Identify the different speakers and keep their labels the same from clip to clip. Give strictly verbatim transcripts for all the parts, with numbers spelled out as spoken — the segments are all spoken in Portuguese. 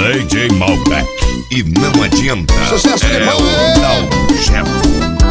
Speaker 1: D J Malbec. E não adianta.
Speaker 2: Sucesso de
Speaker 1: é
Speaker 2: pau,
Speaker 1: o Dal Chefe.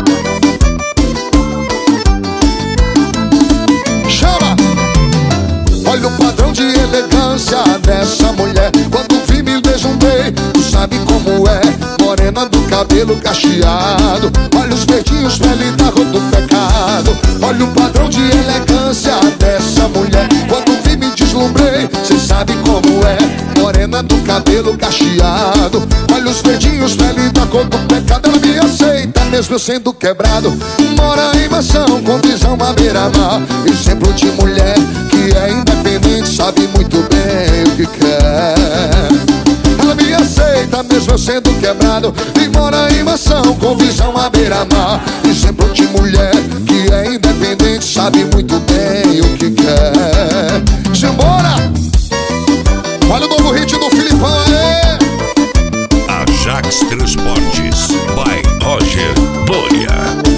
Speaker 2: Chama! Olha o padrão de elegância dessa mulher. Quando vi me deslumbrei, tu sabe como é. Morena do cabelo cacheado, olha os dedinhos, pele da cor do pecado. Olha o padrão de elegância dessa mulher. Quando vi me deslumbrei, cê sabe como é. Morena do cabelo cacheado, olha os dedinhos, pele da cor do pecado. Ela me aceita mesmo eu sendo quebrado. Mora em mansão com visão à beira-mar. Exemplo de mulher que é independente, sabe muito bem o que quer. Ela me aceita mesmo eu sendo quebrado. E mora em mansão com visão à beira-mar. Exemplo de mulher que é independente, sabe muito bem o que quer. Simbora! Olha o novo hit do Filipão, é!
Speaker 1: Ajax Transportes by Roger Boia.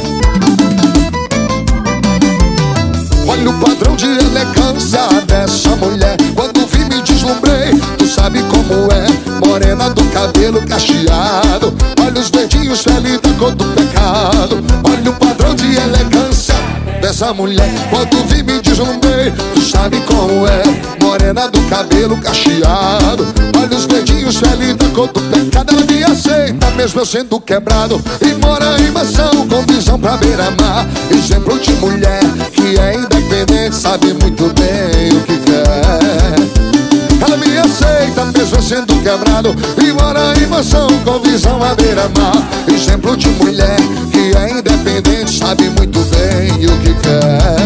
Speaker 2: Olha o padrão de elegância dessa mulher. Quando vi me deslumbrei, tu sabe como é. Morena do cabelo cacheado, olha os dedinhos, pele da cor do pecado. Olha o padrão de elegância dessa mulher. Quando vi me deslumbrei, tu sabe como é. Morena do cabelo cacheado, olha os dedinhos, pele da cor do pecado. Ela me aceita mesmo eu sendo quebrado. E mora em mansão com visão pra beira-mar. Exemplo de mulher que é independente, sabe muito bem o que quer. Ela me aceita mesmo eu sendo quebrado. E mora em mansão com visão à beira-mar. Exemplo de mulher que é independente, sabe muito bem o que quer.